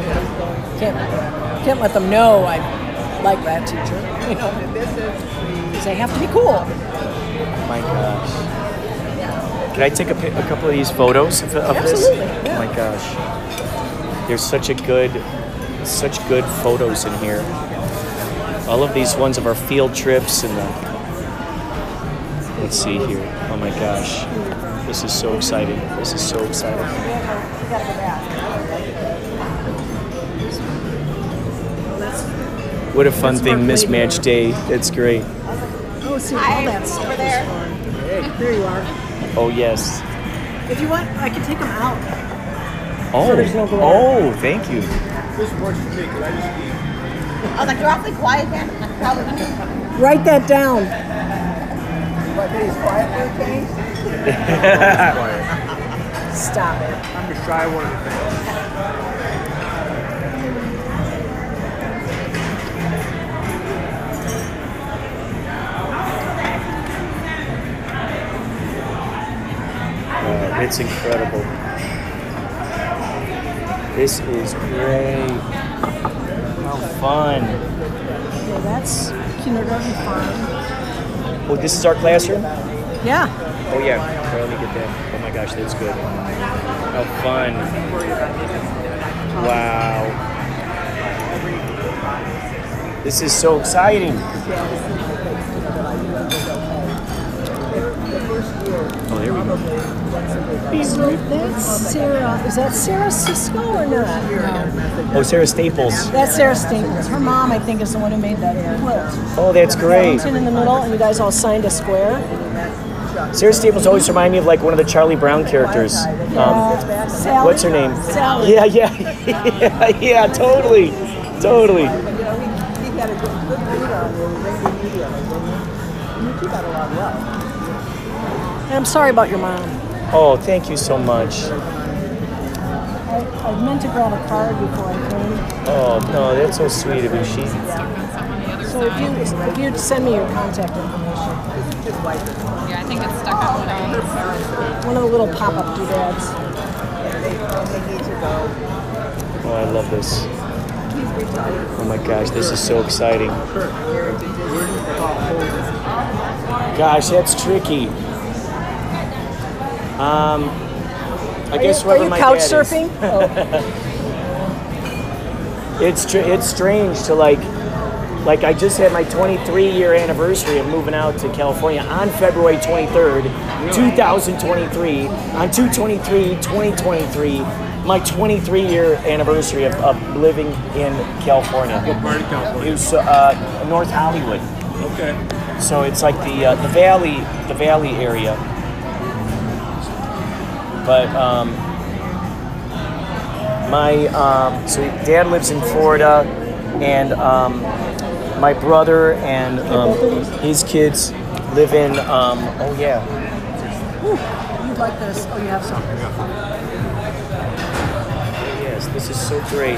Can't let them know I like that teacher. Because they have to be cool. Oh my gosh. Can I take a couple of these photos of this? Absolutely. Yeah. Oh my gosh. There's such good photos in here. All of these ones of our field trips and let's see here. Oh my gosh. This is so exciting. This is so exciting. What a fun thing, Mismatch Day. That's great. Oh, see, all that stuff over there. Hey, there you are. Oh, yes. If you want, I can take them out. Oh, So there's no glare. oh, thank you. This works for me. Could I just eat? I was like, you're awfully quiet, man. Probably. Write that down. What, he's quiet for a change? Stop it. I'm a shy one of the things. It's incredible. This is great. How fun. Okay, that's kindergarten farm. Oh, this is our classroom? Yeah. Oh, yeah. Okay, let me get that. Oh my gosh, that's good. How fun. Wow. This is so exciting. Oh, there we go. So that's Sarah. Is that Sarah Cisco or not? No. Oh, Sarah Staples. That's Sarah Staples. Her mom, I think, is the one who made that quilt. Oh, that's great. Wellington in the middle, and you guys all signed a square. Sarah Staples always remind me of like one of the Charlie Brown characters. Sally. What's her name? Sally. Yeah, totally. He got a good read on you. Maybe media. You got a lot of love. And I'm sorry about your mom. Oh, thank you so much. I meant to grab a card before I came. Oh, no, that's so sweet of you. So if you send me your contact information. Yeah, I think it's stuck on One of the little pop-up doodads. Oh, I love this. Oh my gosh, this is so exciting. Gosh, that's tricky. I guess whoever my couch dad surfing? is. It's strange to like Like I just had my 23-year anniversary of moving out to California on February 23rd, 2023. On 2/23/2023, my 23-year anniversary of living in California. What part of California? It was North Hollywood. Okay. So it's like the valley area. But so Dad lives in Florida, and my brother and his kids live in. Oh yeah. You'd like this? Oh, you have some. Yes, this is so great.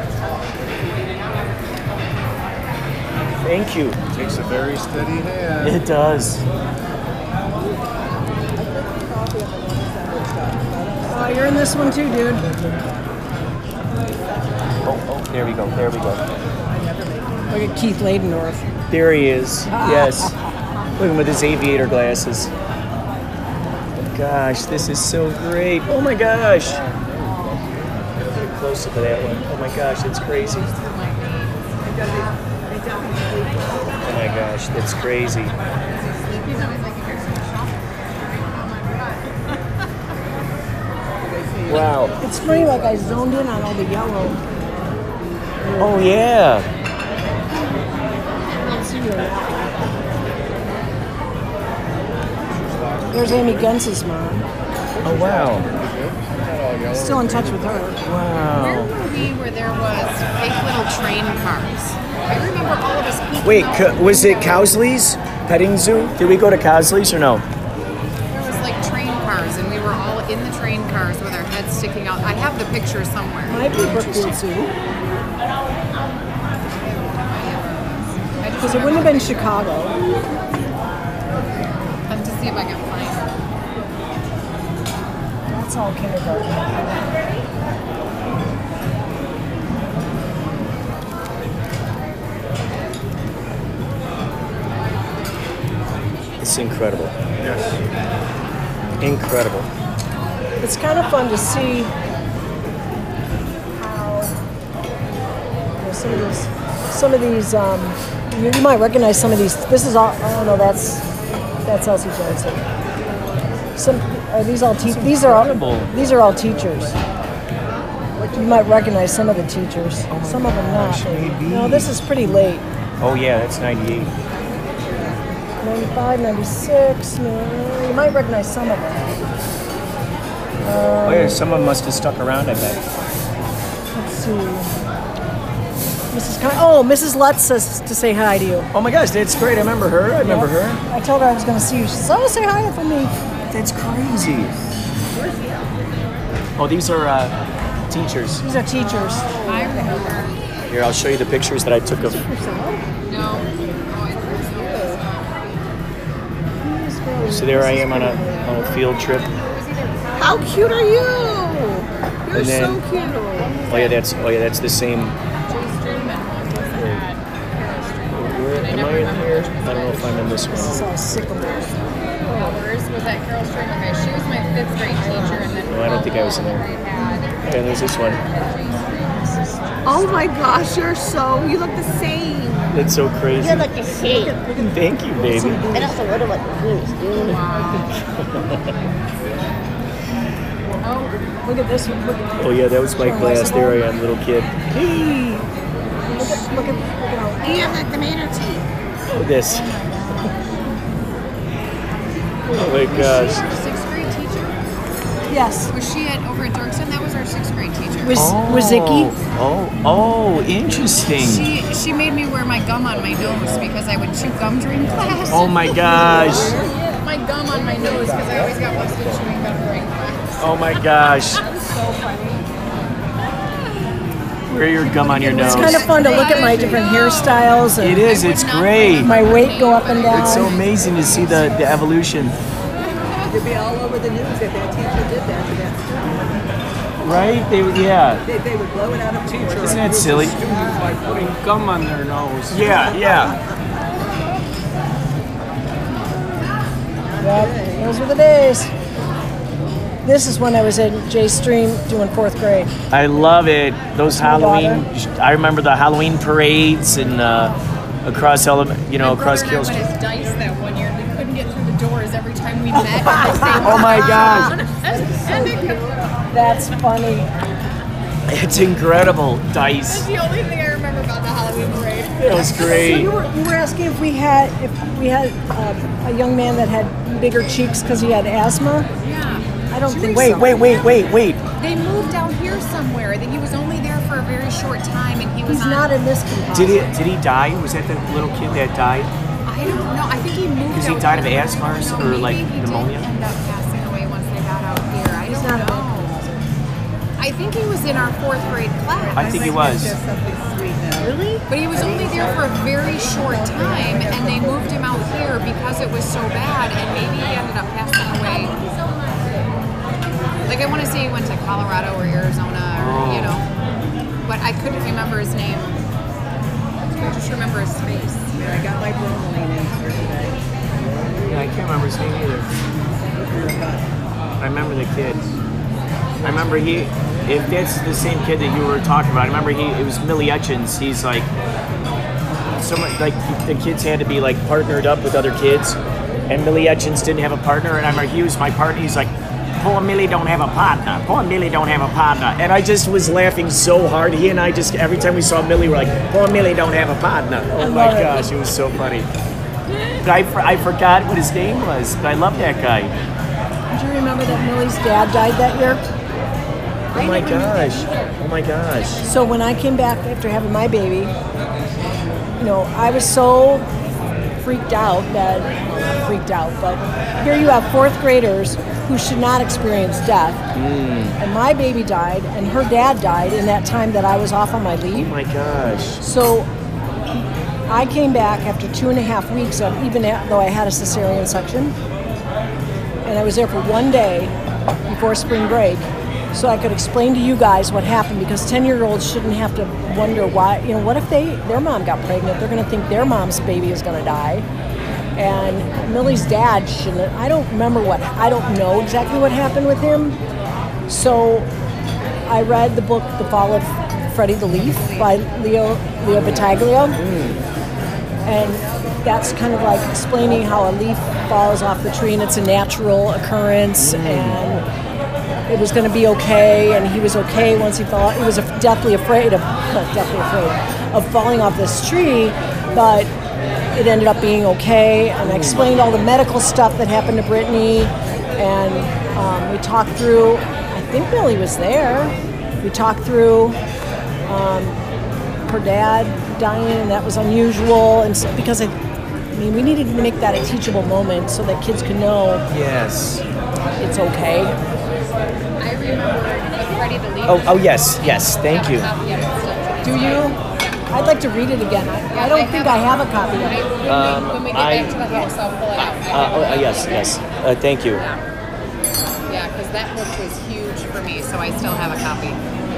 Thank you. Takes a very steady hand. It does. Oh, you're in this one too, dude. Oh, there we go. There we go. Look at Keith Ladendorf. There he is. Yes. Look at him with his aviator glasses. Gosh, this is so great. Oh my gosh. Get close up to that one. Oh my gosh, it's crazy. Oh my gosh, that's crazy. Wow. It's funny, like I zoned in on all the yellow. Oh yeah. Let's see here. There's Amy Guntz's mom. Oh wow. Still in touch with her. Wow. Where were we where there was fake little train cars? I remember all of us peeking Wait, out. was it Cowsley's petting zoo? Did we go to Cowsley's or no? There was like train cars, and we were all in the train cars with our heads sticking out. I have the picture somewhere. Might be Brookfield Zoo. Because it wouldn't have been Chicago. I have to see if I can find it. That's all kindergarten. It's incredible. Yes. Incredible. It's kind of fun to see how some of these you might recognize some of these. This is all. Oh no, that's Elsie Johnson. Are these all teachers? These are all teachers. You might recognize some of the teachers. Some of them not. maybe. No, this is pretty late. Oh yeah, that's 98. 95, 96. No, you might recognize some of them. Oh yeah, someone must have stuck around, I bet. Let's see. Mrs. Lutz says to say hi to you. Oh my gosh, that's great. I remember her. I remember her. I told her I was going to see you. She said, "Oh, say hi for me." That's crazy. Oh, these are teachers. These are teachers. I remember. Here, I'll show you the pictures that I took of. No. So there I am on a field trip. How cute are you? You're And then- so cute. Oh yeah, that's the same. Where am I in here? I don't know if I'm in this This is one. all sycamores. Where's was that Carol String? Okay, she was my 5th grade teacher, and then No, I don't think I was in there. Okay, there's this one. Oh my gosh, you look the same. That's so crazy. You look the same. Thank you, baby. And also, what about the penis, dude? Look at this one. Look at, Oh yeah, that was my class. There I am, little kid. Hey, look at how. You have like the manatee. look at this. Oh my gosh. 6th grade teacher? Yes. Was she over at Dorkson? That was our 6th grade teacher. Was Ziggy? Oh, interesting. She made me wear my gum on my nose because I would chew gum during class. Oh my gosh. My gum on my nose because I always got busted chewing gum during class. Oh my gosh. Wear your gum on your nose. It's kind of fun to look at my different hairstyles. And It is. It's great. My weight go up and down. It's so amazing to see the evolution. It'd be all over the news if that teacher did that to that student. Right? They would blow it out of teacher. Isn't that silly? By putting gum on their nose. Yeah. Yep, those were the days. This is when I was at J Stream doing 4th grade. I love it. Those Halloween. I remember the Halloween parades and across My across brother Kill and I Street. went as dice that one year. We couldn't get through the doors every time we met. At the same Oh my gosh. That's funny. It's incredible, dice. That's the only thing I remember about the Halloween parade. It was So great. you were asking if we had a young man that had bigger cheeks because he had asthma. Yeah. I don't think. Wait. They moved down here somewhere. That he was only there for a very short time, and he was He's on. not in this composite. Did he die? Was that the little kid that died? I don't know. I think he moved. Because he out died of here. asthma or No, something, or, maybe like, he pneumonia? Did end up passing away once they got out here. I He's don't not in know. I think he was in our 4th grade class. I think he was. Really? But he was only there for a very short time, and they moved him out here because it was so bad, and maybe he ended up passing away. Like, I want to say he went to Colorado or Arizona, or, but I couldn't remember his name. I just remember his face. I got my bromelain in for today. Yeah, I can't remember his name either. I remember the kid. I remember if that's the same kid that you were talking about, I remember it was Millie Etchins. He's like, the kids had to be like partnered up with other kids, and Millie Etchins didn't have a partner, and I remember he was my partner. He's like, poor Millie don't have a partner. Poor Millie don't have a partner. And I just was laughing so hard. He and I just, every time we saw Millie, we're like, poor Millie don't have a partner. Oh my gosh, it was so funny. But I forgot what his name was, but I love that guy. Do you remember that Millie's dad died that year? Oh my gosh. Oh my gosh. So when I came back after having my baby, I was so freaked out that, well, not freaked out, but here you have 4th graders who should not experience death. And my baby died, and her dad died in that time that I was off on my leave. Oh my gosh. So I came back after 2.5 weeks of, even though I had a cesarean section, and I was there for 1 day before spring break, so I could explain to you guys what happened, because 10-year-olds shouldn't have to wonder why, what if their mom got pregnant? They're going to think their mom's baby is going to die. And Millie's dad shouldn't. I don't know exactly what happened with him. So I read the book The Fall of Freddie the Leaf by Leo Battaglia. And that's kind of like explaining how a leaf falls off the tree and it's a natural occurrence, and it was going to be okay, and he was okay once he fell. He was deathly afraid of falling off this tree, but it ended up being okay. And I explained all the medical stuff that happened to Brittany, and we talked through. I think Billy was there. We talked through her dad dying, and that was unusual, and so, because we needed to make that a teachable moment so that kids could know. Yes. It's okay. I remember Freddie the Leaf. Oh yes, thank you. Do you? I'd like to read it again. I don't think I have a copy. When we get back to the house, I'll pull it out. Yes. Thank you. Yeah, because that book was huge for me, so I still have a copy.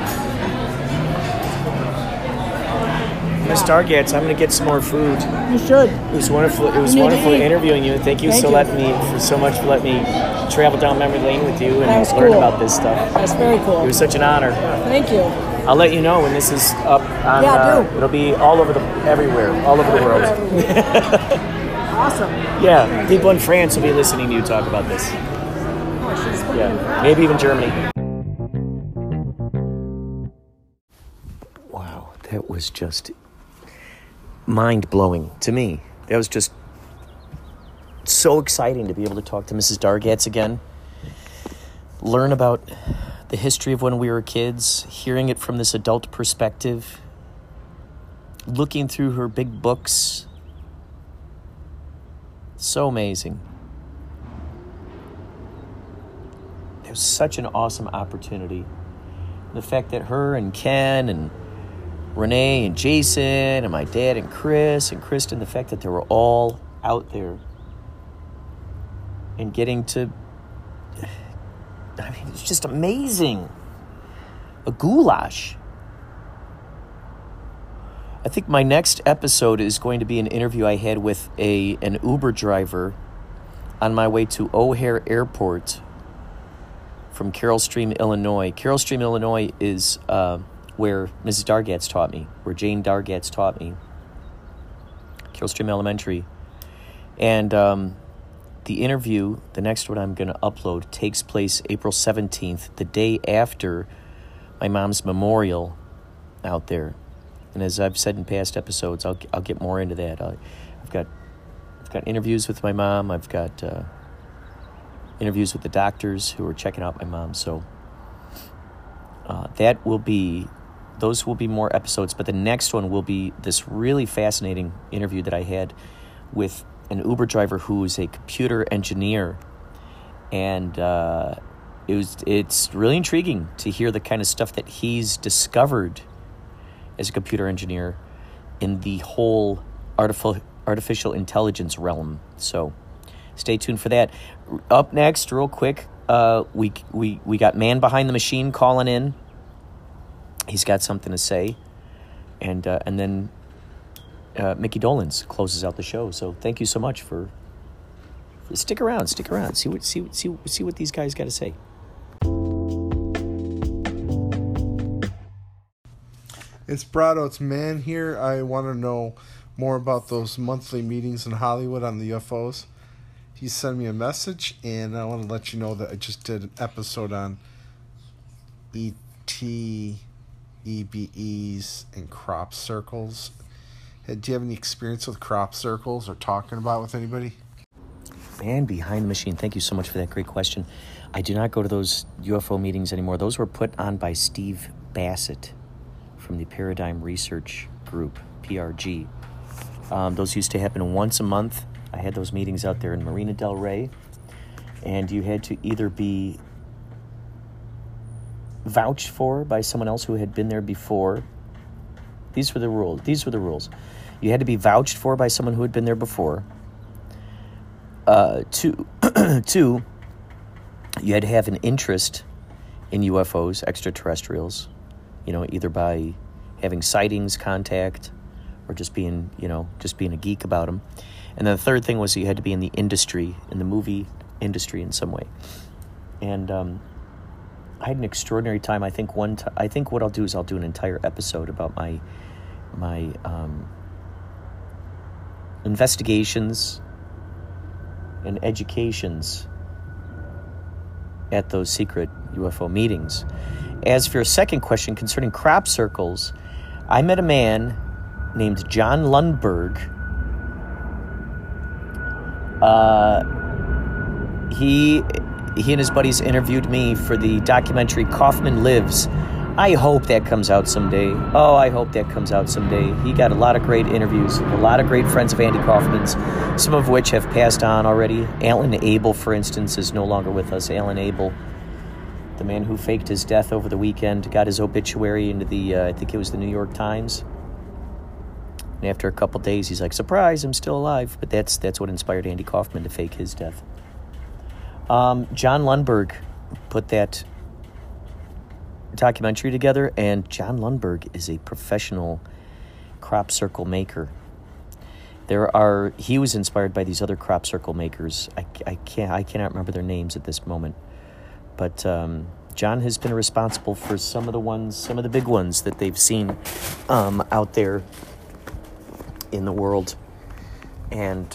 Miss Dargatz, I'm going to get some more food. You should. It was wonderful. It was You need to wonderful eat. interviewing you. Thank you Thank so you. much for letting me travel down memory lane with you That and was learn cool. about this stuff. That's very cool. It was such an honor. Thank you. I'll let you know when this is up. On, Yeah, do. It'll be all over everywhere, all over the world. Awesome. Yeah, people in France will be listening to you talk about this. Yeah, maybe even Germany. Wow, that was just mind-blowing to me. That was just so exciting to be able to talk to Mrs. Dargatz again, learn about the history of when we were kids, hearing it from this adult perspective, looking through her big books. So amazing. It was such an awesome opportunity. The fact that her and Ken and Renee and Jason and my dad and Chris and Kristen, the fact that they were all out there and getting to, it's just amazing. A goulash. I think my next episode is going to be an interview I had with an Uber driver on my way to O'Hare Airport from Carroll Stream, Illinois. Carroll Stream, Illinois is where Mrs. Dargatz taught me, where Jane Dargatz taught me. Carroll Stream Elementary. And the interview, the next one I'm going to upload, takes place April 17th, the day after my mom's memorial out there. And as I've said in past episodes, I'll get more into that. I've got interviews with my mom. I've got interviews with the doctors who are checking out my mom. So those will be more episodes. But the next one will be this really fascinating interview that I had with an Uber driver who is a computer engineer. And it's really intriguing to hear the kind of stuff that he's discovered as a computer engineer in the whole artificial intelligence realm. So stay tuned for that. Up next, real quick, we got Man Behind the Machine calling in. He's got something to say, and then Mickey Dolenz closes out the show. So thank you so much for stick around. See what these guys got to say. Inspirato, it's Man here. I want to know more about those monthly meetings in Hollywood on the UFOs. He sent me a message, and I want to let you know that I just did an episode on ET, EBEs, and crop circles. Do you have any experience with crop circles or talking about it with anybody? Man Behind the Machine, thank you so much for that great question. I do not go to those UFO meetings anymore. Those were put on by Steve Bassett from the Paradigm Research Group, PRG. Those used to happen once a month. I had those meetings out there in Marina Del Rey, and you had to either be vouched for by someone else who had been there before. These were the rules. You had to be vouched for by someone who had been there before. Two, you had to have an interest in UFOs, extraterrestrials, either by having sightings, contact, or just being a geek about them. And then the third thing was you had to be in the industry, in the movie industry in some way. And I had an extraordinary time. I think what I'll do is I'll do an entire episode about my investigations and educations at those secret UFO meetings. As for your second question concerning crop circles, I met a man named John Lundberg. He and his buddies interviewed me for the documentary Kaufman Lives. I hope that comes out someday. Oh, I hope that comes out someday. He got a lot of great interviews, a lot of great friends of Andy Kaufman's, some of which have passed on already. Alan Abel, for instance, is no longer with us. Alan Abel, the man who faked his death over the weekend, got his obituary into the, I think it was the New York Times. And after a couple days, he's like, surprise, I'm still alive. But that's what inspired Andy Kaufman to fake his death. John Lundberg put that documentary together, and John Lundberg is a professional crop circle maker. He was inspired by these other crop circle makers. I cannot remember their names at this moment. But John has been responsible for some of the big ones that they've seen out there in the world. And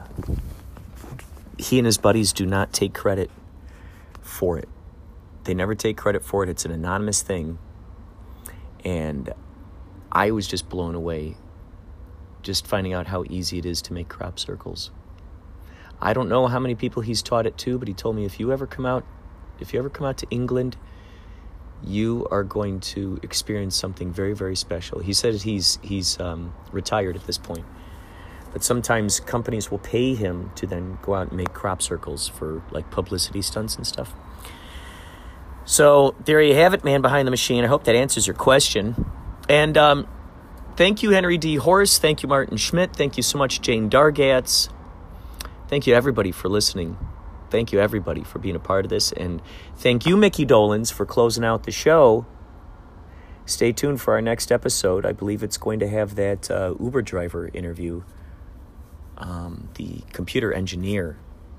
he and his buddies do not take credit for it. They never take credit for it. It's an anonymous thing. And I was just blown away just finding out how easy it is to make crop circles. I don't know how many people he's taught it to, but he told me if you ever come out to England, you are going to experience something very, very special. He said he's retired at this point. But sometimes companies will pay him to then go out and make crop circles for like publicity stunts and stuff. So there you have it, Man Behind the Machine. I hope that answers your question. And thank you, Henry D. Horst. Thank you, Martin Schmidt. Thank you so much, Jane Dargatz. Thank you, everybody, for listening. Thank you, everybody, for being a part of this. And thank you, Mickey Dolenz, for closing out the show. Stay tuned for our next episode. I believe it's going to have that Uber driver interview, the computer engineer.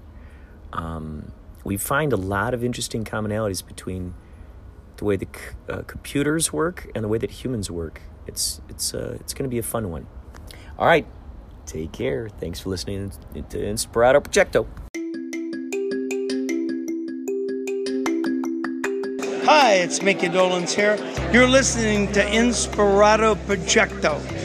We find a lot of interesting commonalities between the way the computers work and the way that humans work. It's going to be a fun one. All right. Take care. Thanks for listening to Inspirato Projecto. Hi, it's Mickey Dolans here. You're listening to Inspirato Projecto.